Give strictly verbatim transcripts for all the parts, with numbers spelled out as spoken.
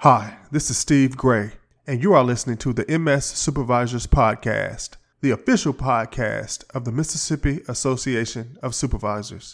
Hi, this is Steve Gray, and you are listening to the M S Supervisors Podcast, the official podcast of the Mississippi Association of Supervisors.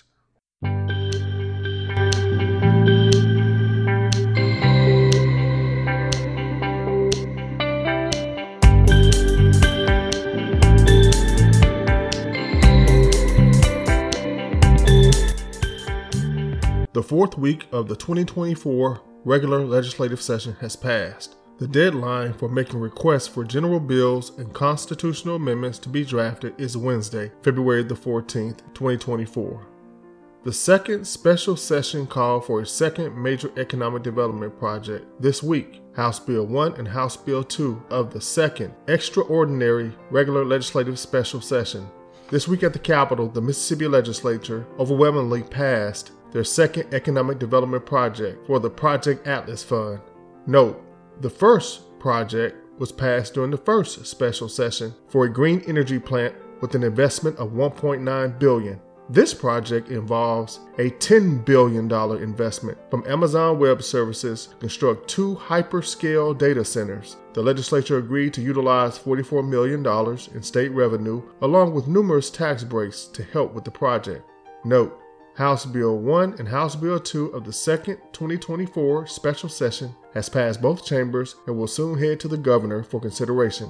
The fourth week of the twenty twenty-four regular legislative session has passed. The deadline for making requests for general bills and constitutional amendments to be drafted is Wednesday, February the fourteenth, twenty twenty-four. The second special session called for a second major economic development project this week, House Bill one and House Bill two of the second extraordinary regular legislative special session. This week at the Capitol, the Mississippi Legislature overwhelmingly passed their second economic development project for the Project Atlas Fund. Note, the first project was passed during the first special session for a green energy plant with an investment of one point nine billion dollars. This project involves a ten billion dollars investment from Amazon Web Services to construct two hyperscale data centers. The legislature agreed to utilize forty-four million dollars in state revenue along with numerous tax breaks to help with the project. Note, House Bill one and House Bill two of the second twenty twenty-four special session has passed both chambers and will soon head to the governor for consideration.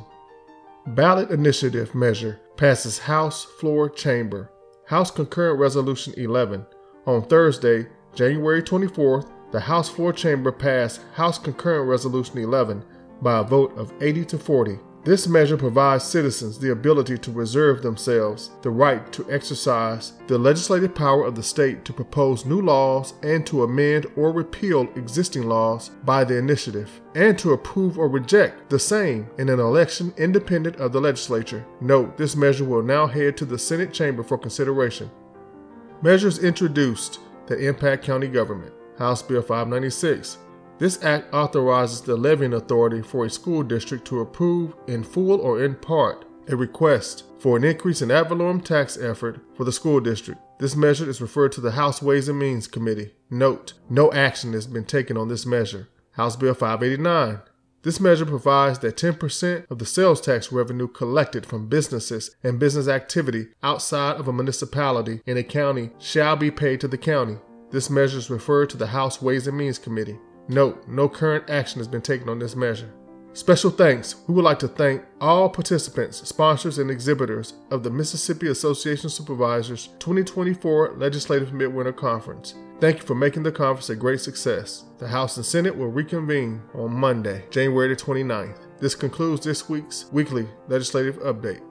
Ballot initiative measure passes House floor chamber. House Concurrent Resolution eleven. On Thursday, January twenty-fourth, the House floor chamber passed House Concurrent Resolution eleven by a vote of eighty to forty. This measure provides citizens the ability to reserve themselves the right to exercise the legislative power of the state to propose new laws and to amend or repeal existing laws by the initiative, and to approve or reject the same in an election independent of the legislature. Note, this measure will now head to the Senate chamber for consideration. Measures introduced that impact county government. House Bill five ninety-six. This act authorizes the levying authority for a school district to approve in full or in part a request for an increase in ad valorem tax effort for the school district. This measure is referred to the House Ways and Means Committee. Note, no action has been taken on this measure. House Bill five eighty-nine. This measure provides that ten percent of the sales tax revenue collected from businesses and business activity outside of a municipality in a county shall be paid to the county. This measure is referred to the House Ways and Means Committee. Note, no current action has been taken on this measure. Special thanks. We would like to thank all participants, sponsors, and exhibitors of the Mississippi Association of Supervisors twenty twenty-four Legislative Midwinter Conference. Thank you for making the conference a great success. The House and Senate will reconvene on Monday, January twenty-ninth. This concludes this week's weekly legislative update.